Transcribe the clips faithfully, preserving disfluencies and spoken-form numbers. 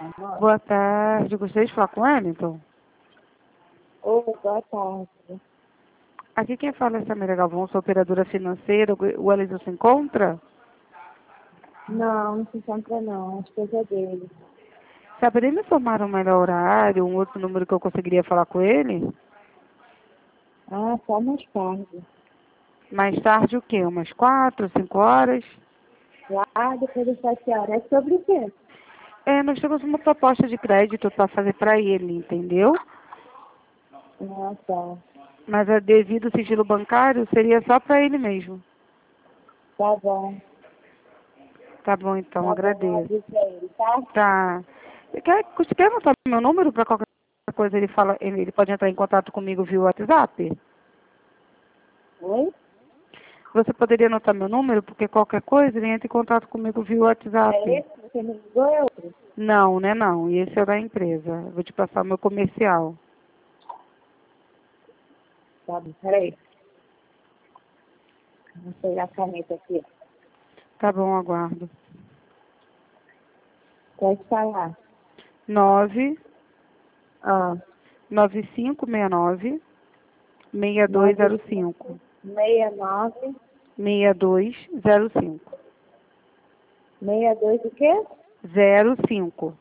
Boa tarde, gostaria de falar com o Wellington? Oi, boa tarde. Aqui quem fala é Samira Galvão, sou operadora financeira. O Wellington se encontra? Não, não se encontra não, acho que é dele. Saberia me informar um melhor horário, um outro número que eu conseguiria falar com ele? Ah, só mais tarde. Mais tarde o quê? Umas quatro, cinco horas? Lá depois das sete horas. É sobre o quê? É, nós temos uma proposta de crédito para fazer para ele, entendeu? Ah, tá. Mas a devido ao sigilo bancário, seria só para ele mesmo. Tá bom. Tá bom, então, Tá bom, eu agradeço. aviso pra ele, tá? Tá. Quer, quer anotar meu número para qualquer coisa ele fala, ele, ele pode entrar em contato comigo via WhatsApp? Oi? Você poderia anotar meu número, porque qualquer coisa ele entra em contato comigo via É WhatsApp. esse? Você me ligou é outro? Não, né não. E esse é o da empresa. Vou te passar o meu comercial. Tá bom, peraí. Vou pegar a caneta aqui. Tá bom, aguardo. Pode falar. nove Ah, nove cinco seis nove seis dois nove zero cinco cinco. seis nove seis dois zero cinco. seis dois o quê? zero cinco.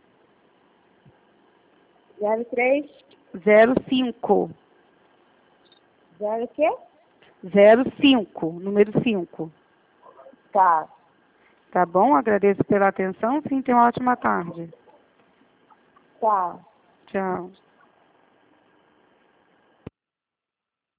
Zero três zero cinco. zero o quê? zero cinco. Número cinco. Tá. Tá bom? Agradeço pela atenção. Sim, tenha uma ótima tarde. Tá. Tchau.